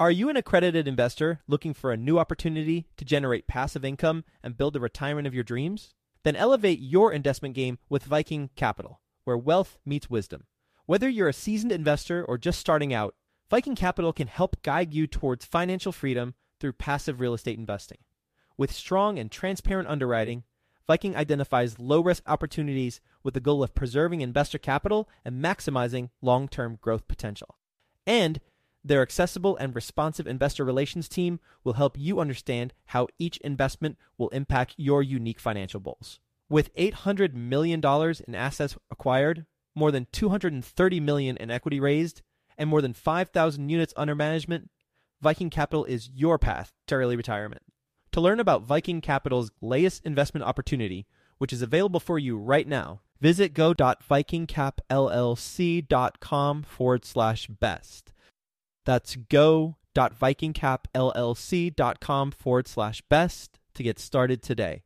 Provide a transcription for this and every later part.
Are you an accredited investor looking for a new opportunity to generate passive income and build the retirement of your dreams? Then elevate your investment game with Viking Capital, where wealth meets wisdom. Whether you're a seasoned investor or just starting out, Viking Capital can help guide you towards financial freedom through passive real estate investing. With strong and transparent underwriting, Viking identifies low-risk opportunities with the goal of preserving investor capital and maximizing long-term growth potential. And their accessible and responsive investor relations team will help you understand how each investment will impact your unique financial goals. With $800 million in assets acquired, more than $230 million in equity raised, and more than 5,000 units under management, Viking Capital is your path to early retirement. To learn about Viking Capital's latest investment opportunity, which is available for you right now, visit go.vikingcapllc.com/best. That's go.vikingcapllc.com/best to get started today.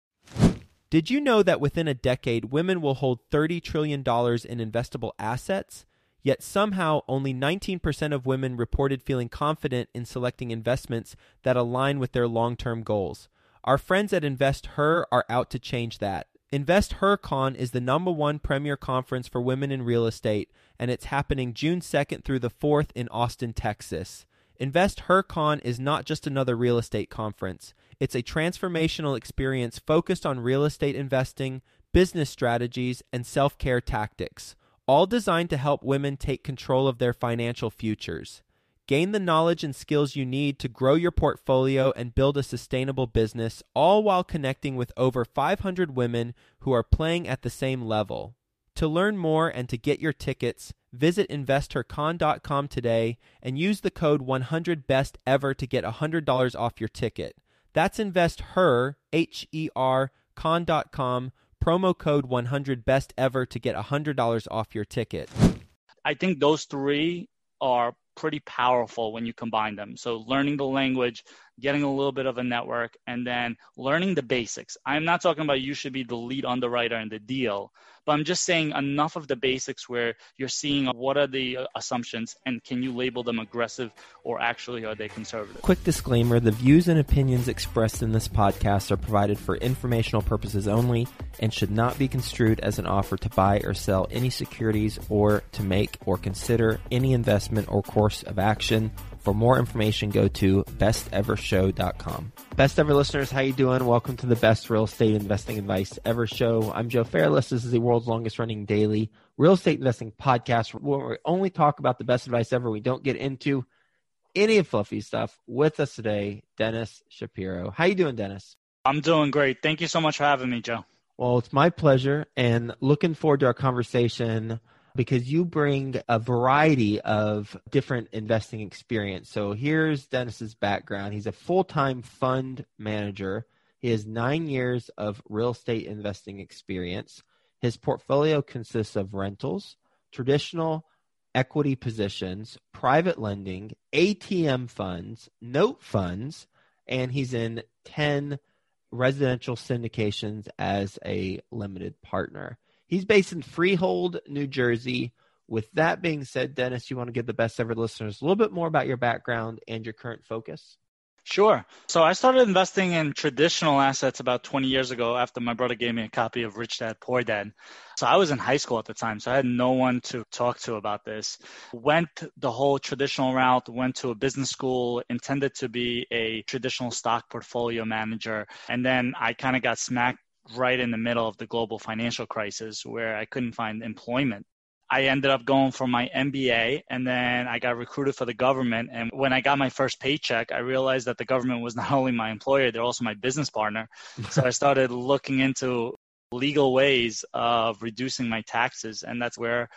Did you know that within a decade, women will hold $30 trillion in investable assets? Yet somehow only 19% of women reported feeling confident in selecting investments that align with their long-term goals. Our friends at InvestHer are out to change that. InvestHerCon is the #1 premier conference for women in real estate, and it's happening June 2nd through the 4th in Austin, Texas. InvestHerCon is not just another real estate conference. It's a transformational experience focused on real estate investing, business strategies, and self-care tactics, all designed to help women take control of their financial futures. Gain the knowledge and skills you need to grow your portfolio and build a sustainable business, all while connecting with over 500 women who are playing at the same level. To learn more and to get your tickets, visit InvestHerCon.com today and use the code 100BESTEVER to get $100 off your ticket. That's InvestHer, H-E-R, con.com, promo code 100BESTEVER to get $100 off your ticket. I think those three are pretty powerful when you combine them. So learning the language, getting a little bit of a network, and then learning the basics. I'm not talking about you should be the lead underwriter in the deal, but I'm just saying enough of the basics where you're seeing what are the assumptions and can you label them aggressive or actually are they conservative? Quick disclaimer, the views and opinions expressed in this podcast are provided for informational purposes only and should not be construed as an offer to buy or sell any securities or to make or consider any investment or course of action. For more information, go to bestevershow.com. Best Ever listeners, how you doing? Welcome to the Best Real Estate Investing Advice Ever Show. I'm Joe Fairless. This is the world's longest running daily real estate investing podcast where we only talk about the best advice ever. We don't get into any fluffy stuff. With us today, Dennis Shapiro. How you doing, Dennis? I'm doing great. Thank you so much for having me, Joe. Well, it's my pleasure and looking forward to our conversation because you bring a variety of different investing experience. So here's Dennis's background. He's a full-time fund manager. He has 9 years of real estate investing experience. His portfolio consists of rentals, traditional equity positions, private lending, ATM funds, note funds, and he's in 10 residential syndications as a limited partner. He's based in Freehold, New Jersey. With that being said, Dennis, you want to give the Best Ever listeners a little bit more about your background and your current focus? Sure. So I started investing in traditional assets about 20 years ago after my brother gave me a copy of Rich Dad, Poor Dad. So I was in high school at the time, so I had no one to talk to about this. Went the whole traditional route, went to a business school, intended to be a traditional stock portfolio manager. And then I kind of got smacked right in the middle of the global financial crisis where I couldn't find employment. I ended up going for my MBA, and then I got recruited for the government. And when I got my first paycheck, I realized that the government was not only my employer, they're also my business partner. So I started looking into legal ways of reducing my taxes. And that's where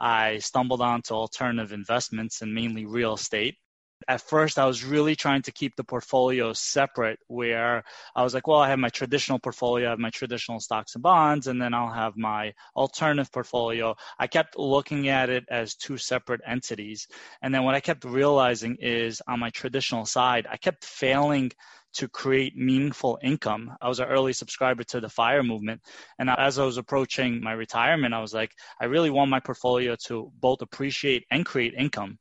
I stumbled onto alternative investments and mainly real estate. At first, I was really trying to keep the portfolio separate where I was like, well, I have my traditional portfolio, I have my traditional stocks and bonds, and then I'll have my alternative portfolio. I kept looking at it as two separate entities. And then what I kept realizing is on my traditional side, I kept failing to create meaningful income. I was an early subscriber to the FIRE movement. And as I was approaching my retirement, I was like, I really want my portfolio to both appreciate and create income.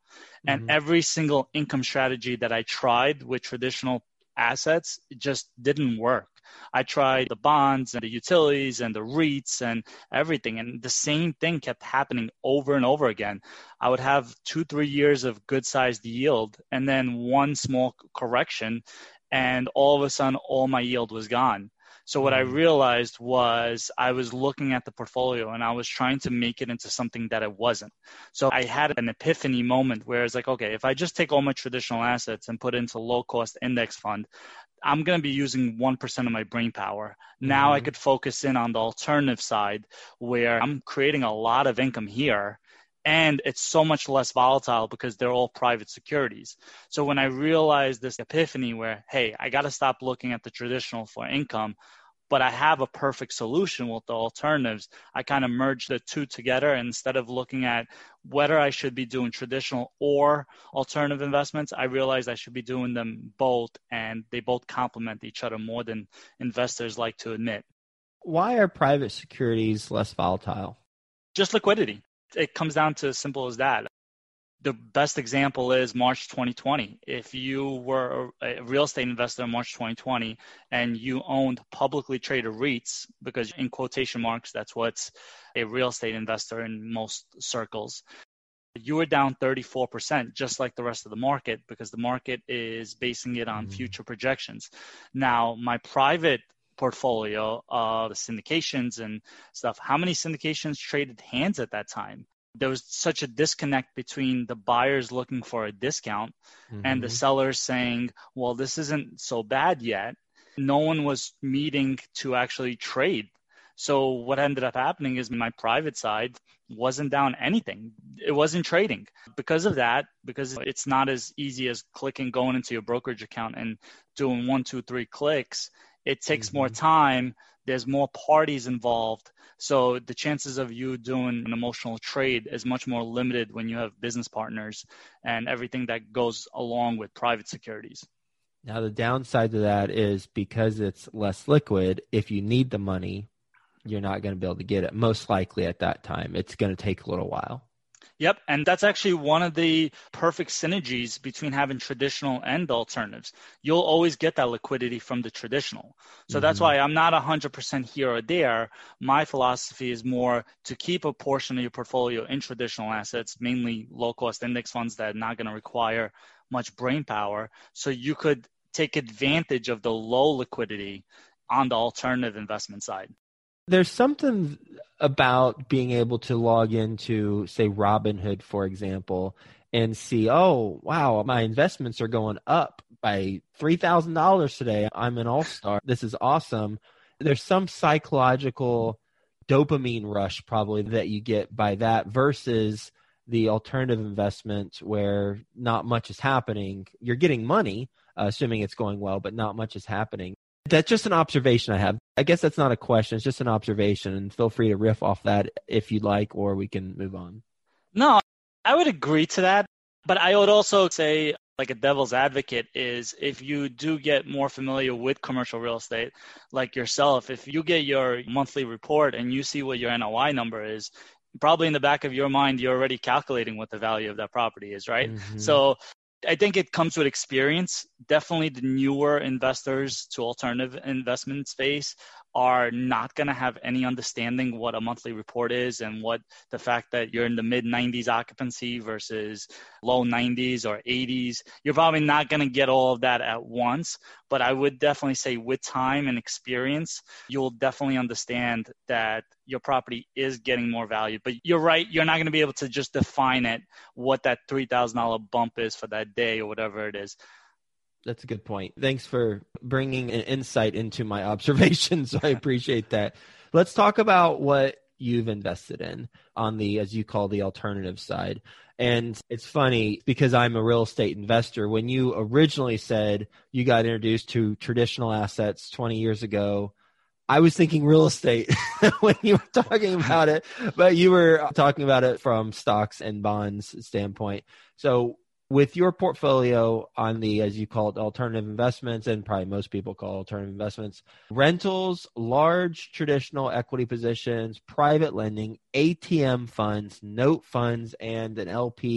And every single income strategy that I tried with traditional assets, it just didn't work. I tried the bonds and the utilities and the REITs and everything. And the same thing kept happening over and over again. I would have 2-3 years of good sized yield and then one small correction. And all of a sudden, all my yield was gone. So what I realized was I was looking at the portfolio and I was trying to make it into something that it wasn't. So I had an epiphany moment where it's like, okay, if I just take all my traditional assets and put it into low cost index fund, I'm going to be using 1% of my brain power. Now I could focus in on the alternative side where I'm creating a lot of income here. And it's so much less volatile because they're all private securities. So when I realized this epiphany where, hey, I got to stop looking at the traditional for income, but I have a perfect solution with the alternatives, I kind of merged the two together. Instead of looking at whether I should be doing traditional or alternative investments, I realized I should be doing them both, and they both complement each other more than investors like to admit. Why are private securities less volatile? Just liquidity. It comes down to as simple as that. The best example is March 2020. If you were a real estate investor in March 2020 and you owned publicly traded REITs, because in quotation marks, that's what's a real estate investor in most circles, you were down 34%, just like the rest of the market, because the market is basing it on future projections. Now, my private portfolio of syndications and stuff, how many syndications traded hands at that time? There was such a disconnect between the buyers looking for a discount and the sellers saying, well, this isn't so bad yet. No one was meeting to actually trade. So what ended up happening is my private side wasn't down anything. It wasn't trading. Because of that, because it's not as easy as going into your brokerage account and doing 1, 2, 3 clicks. It takes more time. There's more parties involved. So the chances of you doing an emotional trade is much more limited when you have business partners and everything that goes along with private securities. Now, the downside to that is because it's less liquid, if you need the money, you're not going to be able to get it. Most likely at that time, it's going to take a little while. Yep. And that's actually one of the perfect synergies between having traditional and alternatives. You'll always get that liquidity from the traditional. So that's why I'm not 100% here or there. My philosophy is more to keep a portion of your portfolio in traditional assets, mainly low-cost index funds that are not going to require much brain power. So you could take advantage of the low liquidity on the alternative investment side. There's something about being able to log into, say, Robinhood, for example, and see, oh, wow, my investments are going up by $3,000 today. I'm an all-star. This is awesome. There's some psychological dopamine rush probably that you get by that versus the alternative investment where not much is happening. You're getting money, assuming it's going well, but not much is happening. That's just an observation I have. I guess that's not a question. It's just an observation, and feel free to riff off that if you'd like, or we can move on. No, I would agree to that. But I would also say, like a devil's advocate, is if you do get more familiar with commercial real estate, like yourself, if you get your monthly report and you see what your NOI number is, probably in the back of your mind, you're already calculating what the value of that property is, right? So I think it comes with experience. Definitely the newer investors to alternative investment space are not going to have any understanding what a monthly report is and what the fact that you're in the mid 90s occupancy versus low 90s or 80s. You're probably not going to get all of that at once, but I would definitely say with time and experience, you'll definitely understand that your property is getting more value. But you're right, you're not going to be able to just define it, what that $3,000 bump is for that day or whatever it is. That's a good point. Thanks for bringing an insight into my observations. I appreciate that. Let's talk about what you've invested in on the, as you call, the alternative side. And it's funny because I'm a real estate investor. When you originally said you got introduced to traditional assets 20 years ago, I was thinking real estate when you were talking about it, but you were talking about it from stocks and bonds standpoint. So with your portfolio on the, as you call it, alternative investments, and probably most people call alternative investments, rentals, large traditional equity positions, private lending, ATM funds, note funds, and an LP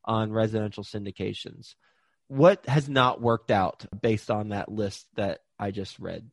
on residential syndications. What has not worked out based on that list that I just read?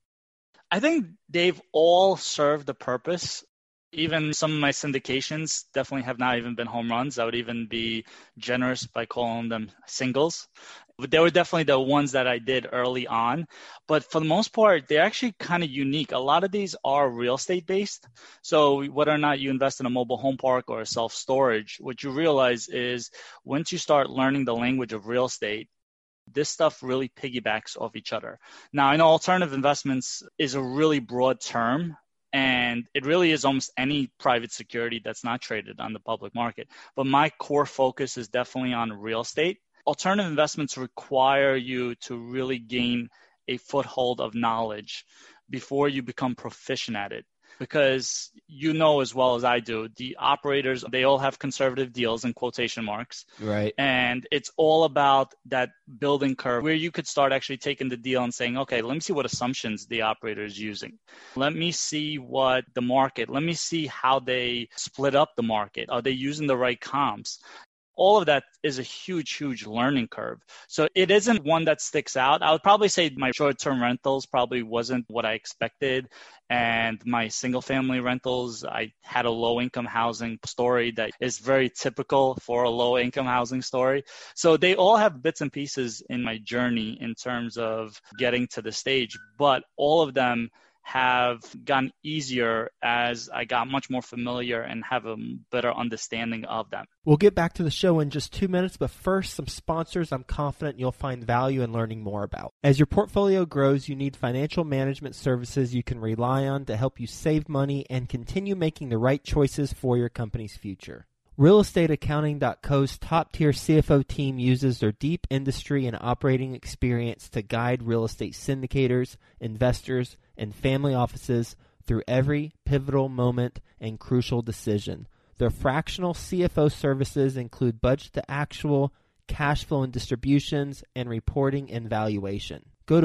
I think they've all served the purpose. Even some of my syndications definitely have not even been home runs. I would even be generous by calling them singles. But they were definitely the ones that I did early on. But for the most part, they're actually kind of unique. A lot of these are real estate based. So whether or not you invest in a mobile home park or a self-storage, what you realize is once you start learning the language of real estate, this stuff really piggybacks off each other. Now, I know alternative investments is a really broad term, and it really is almost any private security that's not traded on the public market. But my core focus is definitely on real estate. Alternative investments require you to really gain a foothold of knowledge before you become proficient at it. Because you know as well as I do, the operators, they all have conservative deals in quotation marks. Right. And it's all about that building curve where you could start actually taking the deal and saying, okay, let me see what assumptions the operator is using. Let me see what the market, let me see how they split up the market. Are they using the right comps? All of that is a huge, huge learning curve. So it isn't one that sticks out. I would probably say my short-term rentals probably wasn't what I expected. And my single-family rentals, I had a low-income housing story that is very typical for a low-income housing story. So they all have bits and pieces in my journey in terms of getting to the stage, but all of them have gotten easier as I got much more familiar and have a better understanding of them. We'll get back to the show in just 2 minutes, but first, some sponsors I'm confident you'll find value in learning more about. As your portfolio grows, you need financial management services you can rely on to help you save money and continue making the right choices for your company's future. RealestateAccounting.co's top-tier CFO team uses their deep industry and operating experience to guide real estate syndicators, investors, and family offices through every pivotal moment and crucial decision. Their fractional CFO services include budget to actual, cash flow and distributions, and reporting and valuation. Go to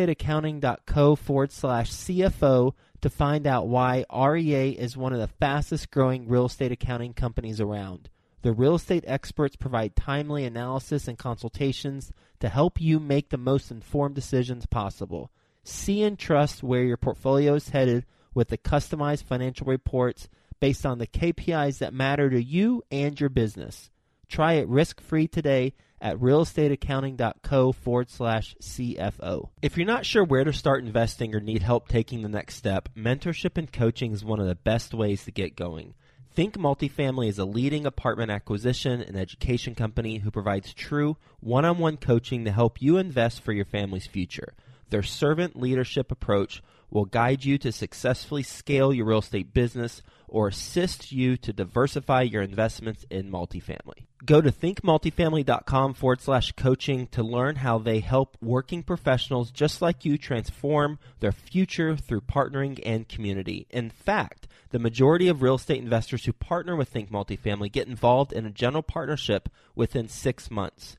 realestateaccounting.co/CFO to find out why REA is one of the fastest growing real estate accounting companies around. The real estate experts provide timely analysis and consultations to help you make the most informed decisions possible. See and trust where your portfolio is headed with the customized financial reports based on the KPIs that matter to you and your business. Try it risk-free today at realestateaccounting.co/CFO. If you're not sure where to start investing or need help taking the next step, mentorship and coaching is one of the best ways to get going. Think Multifamily is a leading apartment acquisition and education company who provides true one-on-one coaching to help you invest for your family's future. Their servant leadership approach will guide you to successfully scale your real estate business or assist you to diversify your investments in multifamily. Go to thinkmultifamily.com/coaching to learn how they help working professionals just like you transform their future through partnering and community. In fact, the majority of real estate investors who partner with Think Multifamily get involved in a general partnership within 6 months.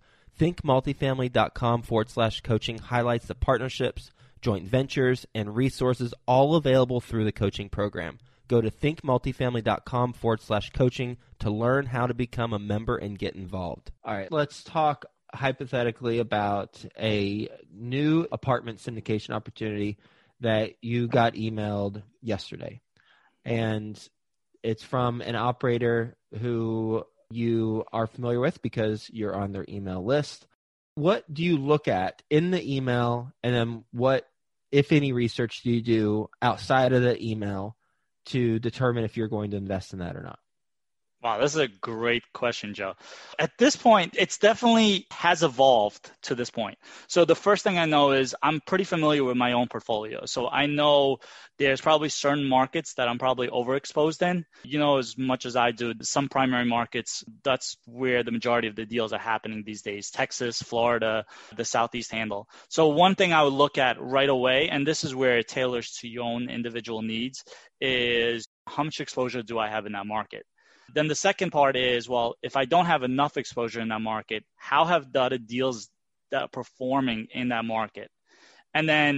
thinkmultifamily.com/coaching highlights the partnerships, joint ventures, and resources all available through the coaching program. Go to thinkmultifamily.com/coaching to learn how to become a member and get involved. All right, let's talk hypothetically about a new apartment syndication opportunity that you got emailed yesterday. And it's from an operator who you are familiar with because you're on their email list. What do you look at in the email, and then what, if any, research do you do outside of the email to determine if you're going to invest in that or not? Wow, this is a great question, Joe. At this point, it's definitely has evolved to this point. So the first thing I know is I'm pretty familiar with my own portfolio. So I know there's probably certain markets that I'm probably overexposed in. You know, as much as I do, some primary markets, that's where the majority of the deals are happening these days. Texas, Florida, the Southeast handle. So one thing I would look at right away, and this is where it tailors to your own individual needs, is how much exposure do I have in that market? Then the second part is, well, if I don't have enough exposure in that market, how have the other deals that are performing in that market? And then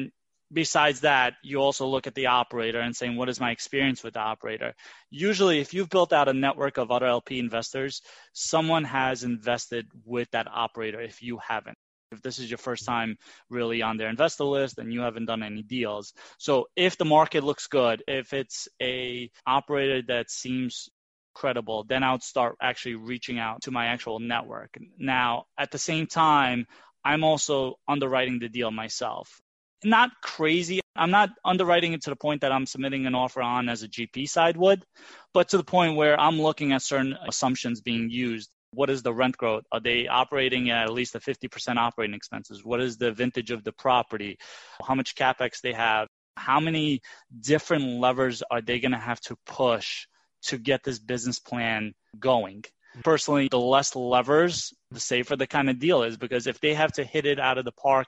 besides that, you also look at the operator and saying, what is my experience with the operator? Usually, if you've built out a network of other LP investors, someone has invested with that operator if you haven't. If this is your first time really on their investor list and you haven't done any deals. So if the market looks good, if it's a operator that seems credible, then I would start actually reaching out to my actual network. Now, at the same time, I'm also underwriting the deal myself. Not crazy. I'm not underwriting it to the point that I'm submitting an offer on as a GP side would, but to the point where I'm looking at certain assumptions being used. What is the rent growth? Are they operating at least a 50% operating expenses? What is the vintage of the property? How much CapEx they have? How many different levers are they going to have to push to get this business plan going? Personally, the less levers, the safer the kind of deal is, because if they have to hit it out of the park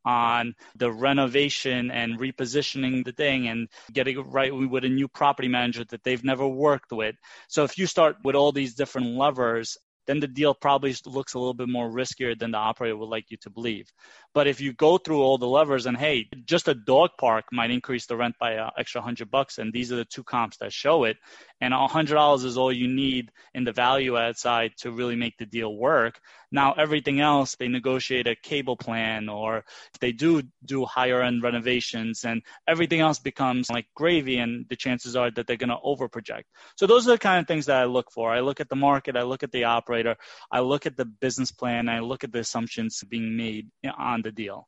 on the renovation and repositioning the thing and getting it right with a new property manager that they've never worked with. So if you start with all these different levers, then the deal probably looks a little bit more riskier than the operator would like you to believe. But if you go through all the levers and, hey, just a dog park might increase the rent by an extra $100, and these are the two comps that show it, and $100 is all you need in the value add side to really make the deal work. Now, everything else, they negotiate a cable plan, or if they do higher end renovations, and everything else becomes like gravy, and the chances are that they're going to overproject. So those are the kind of things that I look for. I look at the market, I look at the operator, I look at the business plan, I look at the assumptions being made on the deal.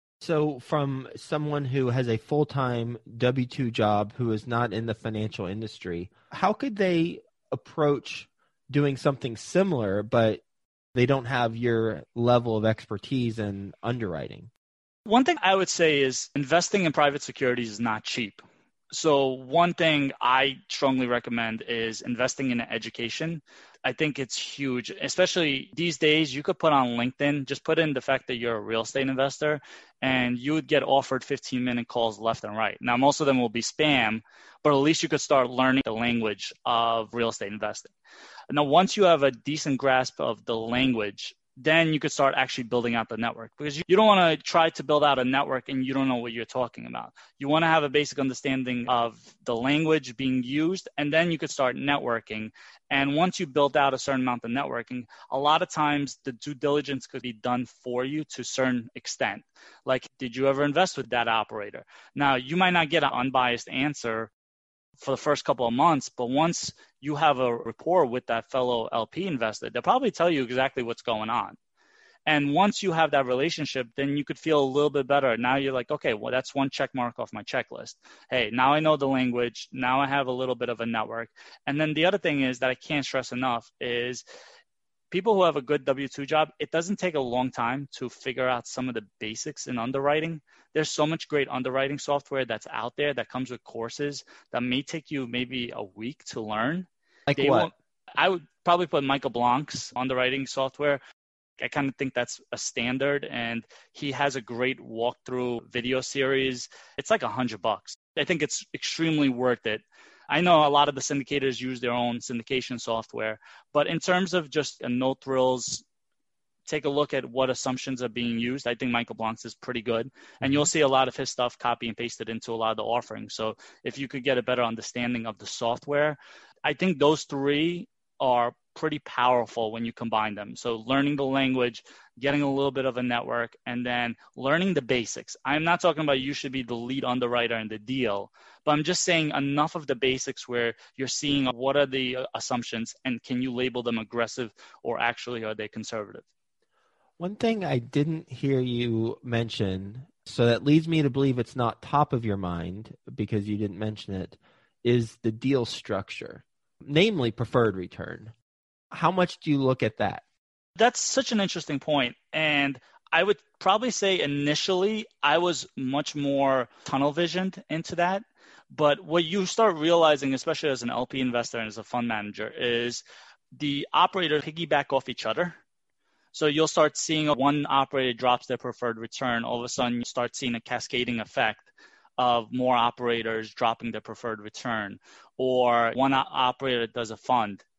So from someone who has a full-time W-2 job who is not in the financial industry, how could they approach doing something similar, but they don't have your level of expertise in underwriting? One thing I would say is investing in private securities is not cheap. So one thing I strongly recommend is investing in education. I think it's huge, especially these days. You could put on LinkedIn, just put in the fact that you're a real estate investor, and you would get offered 15-minute calls left and right. Now, most of them will be spam, but at least you could start learning the language of real estate investing. Now, once you have a decent grasp of the language, then you could start actually building out the network, because you don't want to try to build out a network and you don't know what you're talking about. You want to have a basic understanding of the language being used, and then you could start networking. And once you build out a certain amount of networking, a lot of times the due diligence could be done for you to a certain extent. Like, did you ever invest with that operator? Now, you might not get an unbiased answer for the first couple of months, but once you have a rapport with that fellow LP investor, they'll probably tell you exactly what's going on. And once you have that relationship, then you could feel a little bit better. Now you're like, okay, well, that's one check mark off my checklist. Hey, now I know the language. Now I have a little bit of a network. And then the other thing is that I can't stress enough is people who have a good W-2 job, it doesn't take a long time to figure out some of the basics in underwriting. There's so much great underwriting software that's out there that comes with courses that may take you maybe a week to learn. Like what? I would probably put Michael Blanc's underwriting software. I kind of think that's a standard, and he has a great walkthrough video series. It's like $100. I think it's extremely worth it. I know a lot of the syndicators use their own syndication software, but in terms of just no thrills, take a look at what assumptions are being used. I think Michael Blanc's is pretty good, and you'll see a lot of his stuff copy and pasted into a lot of the offerings. So if you could get a better understanding of the software, I think those three are pretty powerful when you combine them. So learning the language, getting a little bit of a network, and then learning the basics. I'm not talking about you should be the lead underwriter in the deal, but I'm just saying enough of the basics where you're seeing what are the assumptions and can you label them aggressive or actually are they conservative? One thing I didn't hear you mention, so that leads me to believe it's not top of your mind because you didn't mention it, is the deal structure, namely preferred return. How much do you look at that? That's such an interesting point. And I would probably say initially I was much more tunnel visioned into that. But what you start realizing, especially as an LP investor and as a fund manager, is the operators piggyback off each other. So you'll start seeing one operator drops their preferred return. All of a sudden, you start seeing a cascading effect of more operators dropping their preferred return. Or one operator does a fund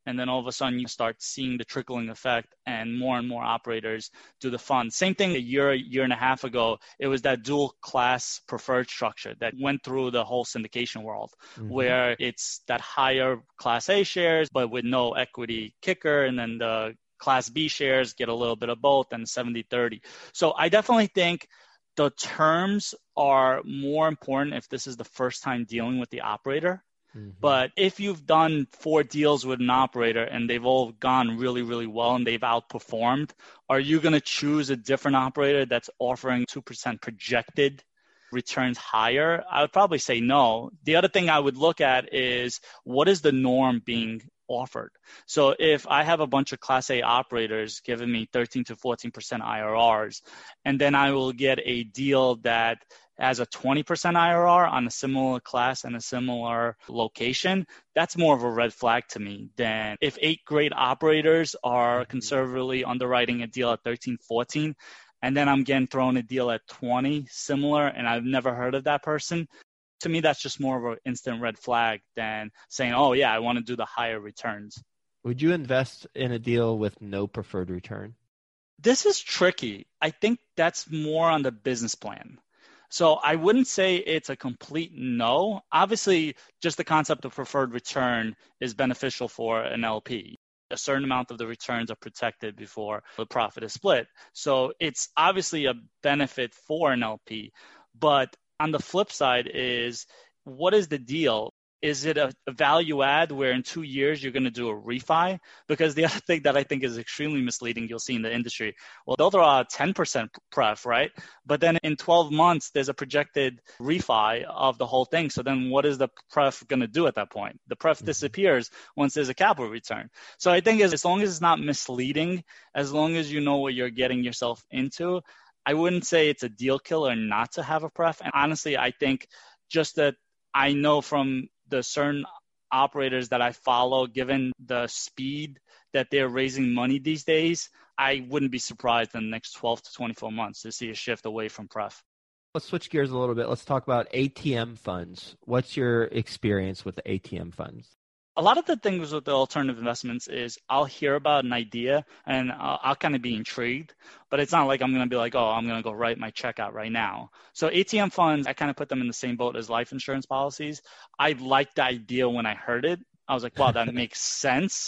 And then all of a sudden you start seeing the trickling effect and more operators do the fund. Same thing a year and a half ago, it was that dual class preferred structure that went through the whole syndication world, where it's that higher class A shares, but with no equity kicker. And then the class B shares get a little bit of both and 70-30. So I definitely think the terms are more important if this is the first time dealing with the operator. But if you've done 4 deals with an operator and they've all gone really, really well and they've outperformed, are you going to choose a different operator that's offering 2% projected returns higher? I would probably say no. The other thing I would look at is what is the norm being offered. So if I have a bunch of Class A operators giving me 13 to 14% IRRs, and then I will get a deal that has a 20% IRR on a similar class and a similar location, that's more of a red flag to me than if 8 great operators are conservatively underwriting a deal at 13, 14, and then I'm getting thrown a deal at 20 similar, and I've never heard of that person. To me, that's just more of an instant red flag than saying, oh, yeah, I want to do the higher returns. Would you invest in a deal with no preferred return? This is tricky. I think that's more on the business plan. So I wouldn't say it's a complete no. Obviously, just the concept of preferred return is beneficial for an LP. A certain amount of the returns are protected before the profit is split. So it's obviously a benefit for an LP. But on the flip side is, what is the deal? Is it a value add where in 2 years you're going to do a refi? Because the other thing that I think is extremely misleading, you'll see in the industry, well, they'll throw out 10% pref, right? But then in 12 months, there's a projected refi of the whole thing. So then what is the pref going to do at that point? The pref disappears once there's a capital return. So I think as long as it's not misleading, as long as you know what you're getting yourself into, I wouldn't say it's a deal killer not to have a pref. And honestly, I think just that I know from the certain operators that I follow, given the speed that they're raising money these days, I wouldn't be surprised in the next 12 to 24 months to see a shift away from pref. Let's switch gears a little bit. Let's talk about ATM funds. What's your experience with the ATM funds? A lot of the things with the alternative investments is I'll hear about an idea and I'll kind of be intrigued, but it's not like I'm going to be like, oh, I'm going to go write my check out right now. So ATM funds, I kind of put them in the same boat as life insurance policies. I liked the idea when I heard it. I was like, wow, that makes sense.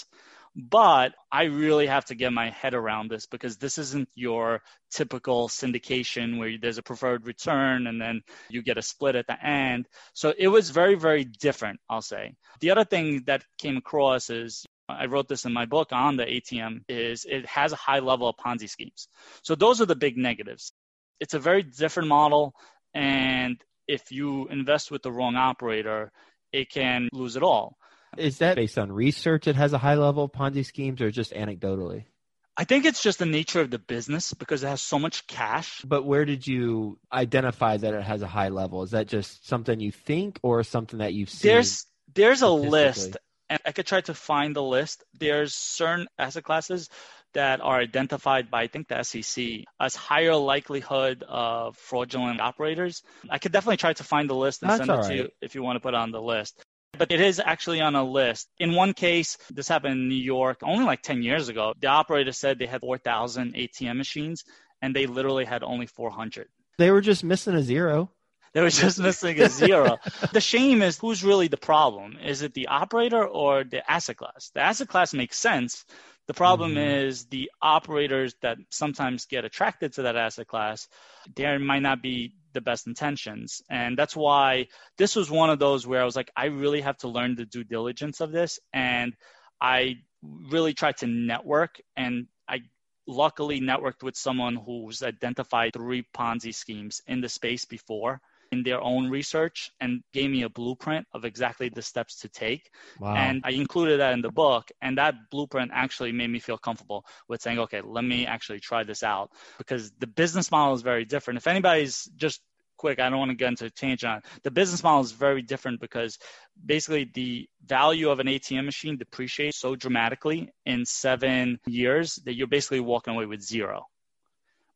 But I really have to get my head around this because this isn't your typical syndication where there's a preferred return and then you get a split at the end. So it was very, very different, I'll say. The other thing that came across is, I wrote this in my book on the ATM, is it has a high level of Ponzi schemes. So those are the big negatives. It's a very different model. And if you invest with the wrong operator, it can lose it all. Is that based on research it has a high level of Ponzi schemes or just anecdotally? I think it's just the nature of the business because it has so much cash. But where did you identify that it has a high level? Is that just something you think or something that you've seen? There's a list, and I could try to find the list. There's certain asset classes that are identified by, I think, the SEC as higher likelihood of fraudulent operators. I could definitely try to find the list and send it to you if you want to put it on the list. But it is actually on a list. In one case, this happened in New York only like 10 years ago. The operator said they had 4,000 ATM machines, and they literally had only 400. They were just missing a zero. They were just missing a zero. The shame is, who's really the problem? Is it the operator or the asset class? The asset class makes sense. The problem is the operators that sometimes get attracted to that asset class, there might not be the best intentions. And that's why this was one of those where I was like, I really have to learn the due diligence of this. And I really tried to network, and I luckily networked with someone who's identified 3 Ponzi schemes in the space before in their own research and gave me a blueprint of exactly the steps to take. Wow. And I included that in the book. And that blueprint actually made me feel comfortable with saying, okay, let me actually try this out, because the business model is very different. If anybody's just quick, I don't want to get into a tangent on it. The business model is very different because basically the value of an ATM machine depreciates so dramatically in 7 years that you're basically walking away with zero.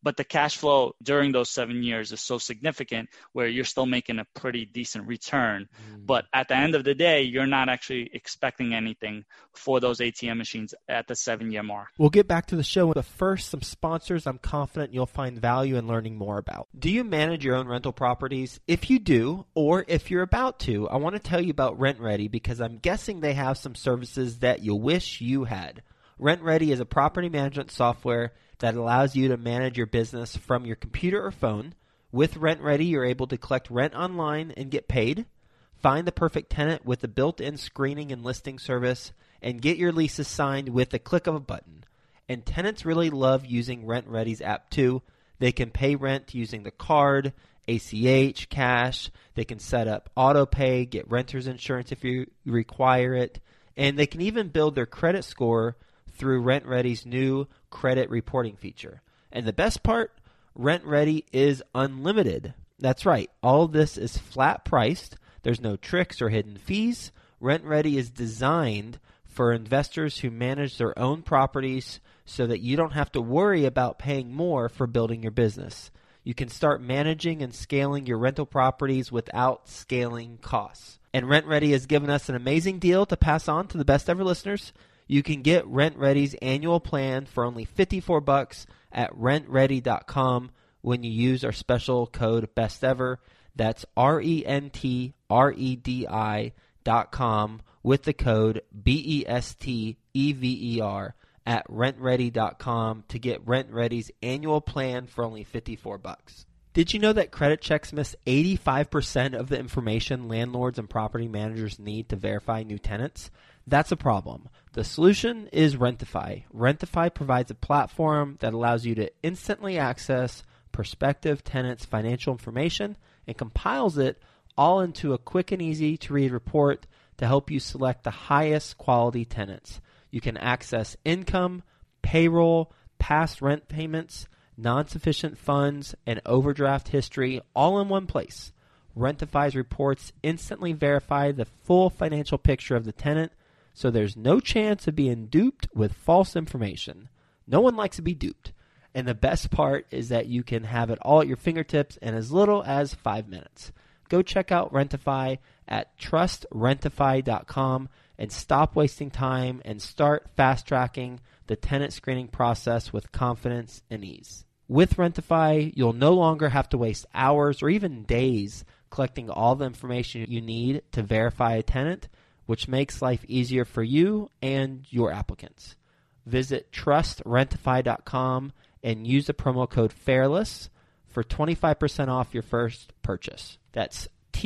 but the cash flow during those 7 years is so significant where you're still making a pretty decent return. But at the end of the day, you're not actually expecting anything for those ATM machines at the 7-year mark. We'll get back to the show, but first, some sponsors I'm confident you'll find value in learning more about. Do you manage your own rental properties? If you do, or if you're about to, I want to tell you about RentRedi because I'm guessing they have some services that you wish you had. RentRedi is a property management software that allows you to manage your business from your computer or phone. With RentRedi, you're able to collect rent online and get paid, find the perfect tenant with a built-in screening and listing service, and get your leases signed with the click of a button. And tenants really love using RentRedi's app too. They can pay rent using the card, ACH, cash. They can set up auto pay, get renter's insurance if you require it, and they can even build their credit score through RentRedi's new credit reporting feature. And the best part, RentRedi is unlimited. That's right. All of this is flat priced. There's no tricks or hidden fees. RentRedi is designed for investors who manage their own properties so that you don't have to worry about paying more for building your business. You can start managing and scaling your rental properties without scaling costs. And RentRedi has given us an amazing deal to pass on to the best ever listeners. You can get RentRedi's annual plan for only $54 at rentredi.com when you use our special code BESTEVER. That's RentRedi.com with the code BESTEVER at rentredi.com to get RentRedi's annual plan for only $54. Did you know that credit checks miss 85% of the information landlords and property managers need to verify new tenants? That's a problem. The solution is Rentify. Rentify provides a platform that allows you to instantly access prospective tenants' financial information and compiles it all into a quick and easy to read report to help you select the highest quality tenants. You can access income, payroll, past rent payments, non-sufficient funds, and overdraft history all in one place. Rentify's reports instantly verify the full financial picture of the tenant, so there's no chance of being duped with false information. No one likes to be duped. And the best part is that you can have it all at your fingertips in as little as 5 minutes. Go check out Rentify at trustrentify.com and stop wasting time and start fast-tracking the tenant screening process with confidence and ease. With Rentify, you'll no longer have to waste hours or even days collecting all the information you need to verify a tenant, which makes life easier for you and your applicants. Visit trustrentify.com and use the promo code FAIRLESS for 25% off your first purchase. That's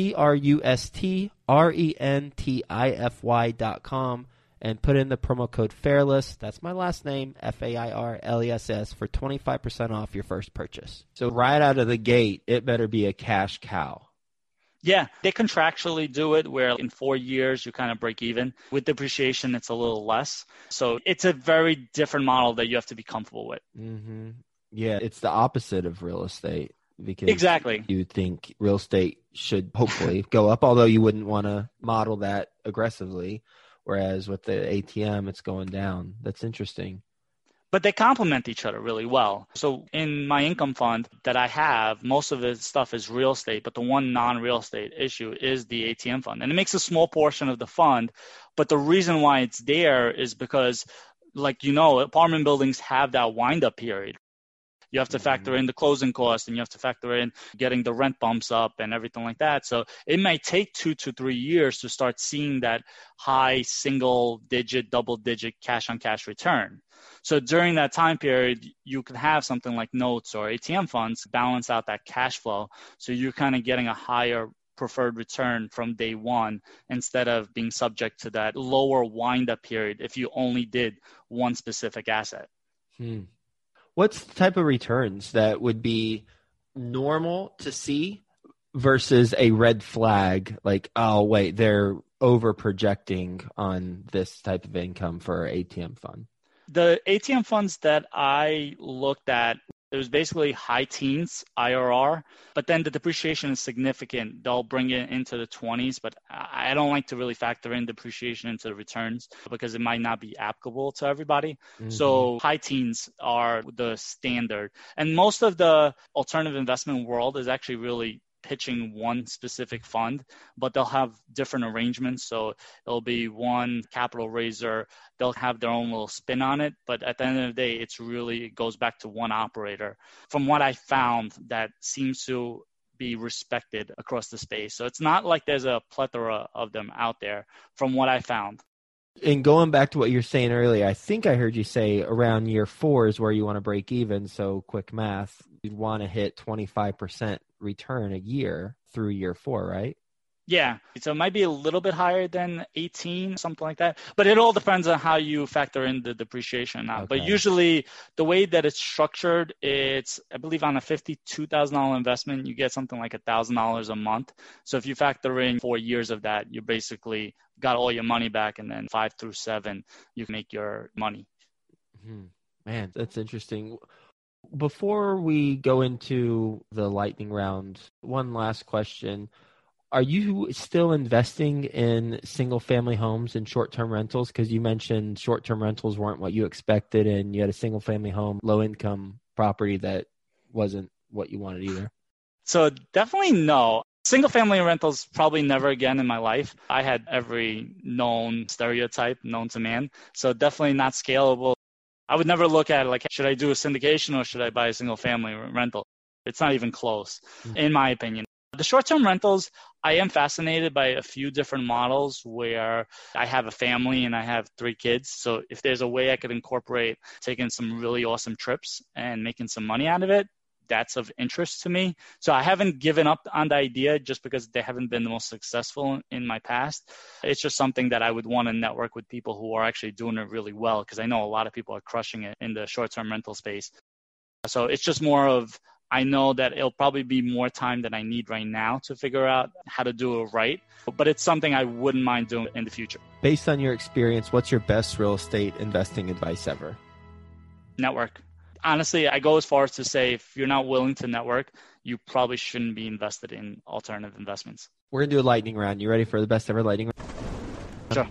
trustrentify.com and put in the promo code FAIRLESS. That's my last name, FAIRLESS, for 25% off your first purchase. So right out of the gate, it better be a cash cow. Yeah, they contractually do it where in 4 years you kind of break even. With depreciation, it's a little less. So it's a very different model that you have to be comfortable with. Mm-hmm. Yeah, it's the opposite of real estate because exactly. You think real estate should hopefully go up, although you wouldn't want to model that aggressively, whereas with the ATM, it's going down. That's interesting. But they complement each other really well. So in my income fund that I have, most of the stuff is real estate, but the one non-real estate issue is the ATM fund. And it makes a small portion of the fund, but the reason why it's there is because, like, apartment buildings have that wind-up period. You have to factor in the closing costs, and you have to factor in getting the rent bumps up and everything like that. So it might take 2 to 3 years to start seeing that high single-digit, double-digit cash-on-cash return. So during that time period, you can have something like notes or ATM funds balance out that cash flow. So you're kind of getting a higher preferred return from day one instead of being subject to that lower wind-up period if you only did one specific asset. What's the type of returns that would be normal to see versus a red flag? Like, oh, wait, they're over projecting on this type of income for our ATM fund. The ATM funds that I looked at, It was basically high teens IRR, but then the depreciation is significant. They'll bring it into the 20s, but I don't like to really factor in depreciation into the returns because it might not be applicable to everybody. Mm-hmm. So high teens are the standard. And most of the alternative investment world is actually really pitching one specific fund, but they'll have different arrangements. So it'll be one capital raiser. They'll have their own little spin on it. But at the end of the day, it goes back to one operator. From what I found, that seems to be respected across the space. So it's not like there's a plethora of them out there from what I found. And going back to what you were saying earlier, I think I heard you say around year 4 is where you want to break even. So quick math, you'd want to hit 25% return a year through year 4, right? Yeah. So it might be a little bit higher than 18, something like that. But it all depends on how you factor in the depreciation now. Okay. But usually the way that it's structured, it's, I believe on a $52,000 investment, you get something like $1,000 a month. So if you factor in 4 years of that, you basically got all your money back. And then 5 through 7, you make your money. Mm-hmm. Man, that's interesting. Before we go into the lightning round, one last question. Are you still investing in single-family homes and short-term rentals? Because you mentioned short-term rentals weren't what you expected, and you had a single-family home, low-income property that wasn't what you wanted either. So definitely no. Single-family rentals, probably never again in my life. I had every known stereotype known to man, so definitely not scalable. I would never look at it like, should I do a syndication or should I buy a single-family rental? It's not even close, in my opinion. The short-term rentals, I am fascinated by a few different models where I have a family and I have 3 kids. So if there's a way I could incorporate taking some really awesome trips and making some money out of it, that's of interest to me. So I haven't given up on the idea just because they haven't been the most successful in my past. It's just something that I would want to network with people who are actually doing it really well, because I know a lot of people are crushing it in the short-term rental space. So it's just more of, I know that it'll probably be more time than I need right now to figure out how to do it right, but it's something I wouldn't mind doing in the future. Based on your experience, what's your best real estate investing advice ever? Network. Honestly, I go as far as to say if you're not willing to network, you probably shouldn't be invested in alternative investments. We're going to do a lightning round. You ready for the best ever lightning round? Sure.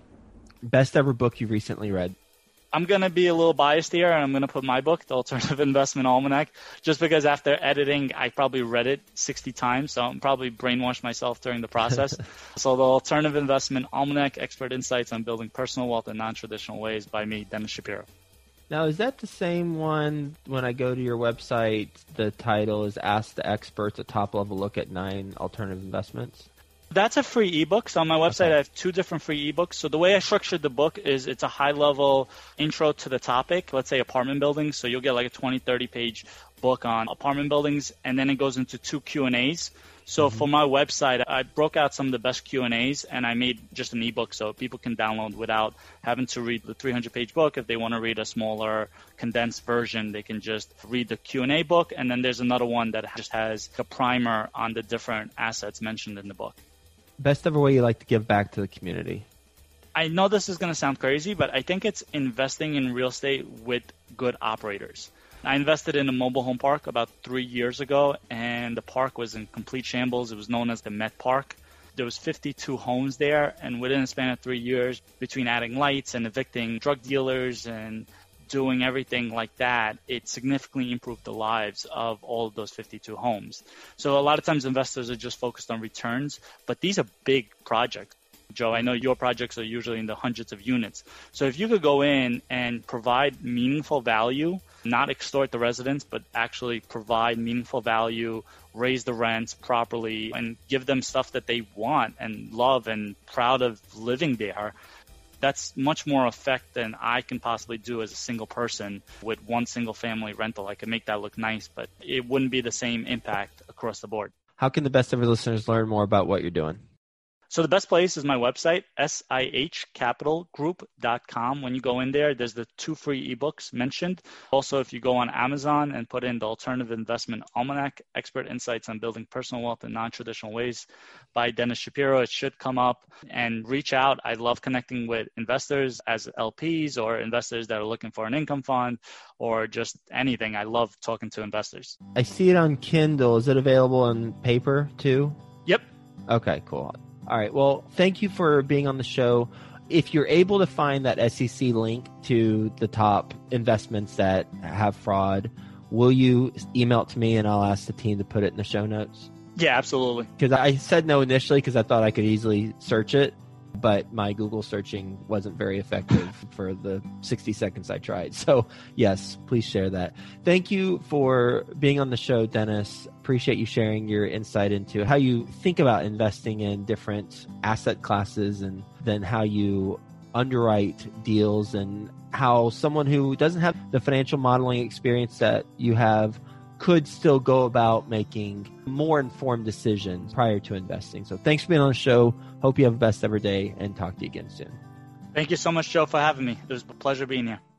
Best ever book you've recently read? I'm going to be a little biased here, and I'm going to put my book, The Alternative Investment Almanac, just because after editing, I probably read it 60 times, so I'm probably brainwashed myself during the process. So The Alternative Investment Almanac, Expert Insights on Building Personal Wealth in Non-Traditional Ways by me, Dennis Shapiro. Now, is that the same one when I go to your website, the title is Ask the Experts, a top-level look at 9 alternative investments? That's a free ebook. So on my website, okay. I have 2 different free ebooks. So the way I structured the book is it's a high-level intro to the topic, let's say apartment buildings. So you'll get like a 20, 30-page book on apartment buildings, and then it goes into 2 Q&As. So for my website, I broke out some of the best Q&As, and I made just an ebook so people can download without having to read the 300-page book. If they want to read a smaller, condensed version, they can just read the Q&A book, and then there's another one that just has a primer on the different assets mentioned in the book. Best ever way you like to give back to the community? I know this is going to sound crazy, but I think it's investing in real estate with good operators. I invested in a mobile home park about 3 years ago, and the park was in complete shambles. It was known as the Met Park. There was 52 homes there, and within a span of 3 years, between adding lights and evicting drug dealers and doing everything like that, it significantly improved the lives of all of those 52 homes. So a lot of times investors are just focused on returns, but these are big projects. Joe, I know your projects are usually in the hundreds of units. So if you could go in and provide meaningful value, not extort the residents, but actually provide meaningful value, raise the rents properly, and give them stuff that they want and love and proud of living there, that's much more effect than I can possibly do as a single person with one single family rental. I can make that look nice, but it wouldn't be the same impact across the board. How can the best ever listeners learn more about what you're doing? So the best place is my website, sihcapitalgroup.com. When you go in there, there's the 2 free ebooks mentioned. Also, if you go on Amazon and put in the Alternative Investment Almanac, Expert Insights on Building Personal Wealth in Non-Traditional Ways by Dennis Shapiro, it should come up. And reach out. I love connecting with investors as LPs or investors that are looking for an income fund or just anything. I love talking to investors. I see it on Kindle. Is it available on paper too? Yep. Okay, cool. All right. Well, thank you for being on the show. If you're able to find that SEC link to the top investments that have fraud, will you email it to me and I'll ask the team to put it in the show notes? Yeah, absolutely. Because I said no initially because I thought I could easily search it, but my Google searching wasn't very effective for the 60 seconds I tried. So yes, please share that. Thank you for being on the show, Dennis. Appreciate you sharing your insight into how you think about investing in different asset classes and then how you underwrite deals and how someone who doesn't have the financial modeling experience that you have could still go about making more informed decisions prior to investing. So thanks for being on the show. Hope you have the best ever day and talk to you again soon. Thank you so much, Joe, for having me. It was a pleasure being here.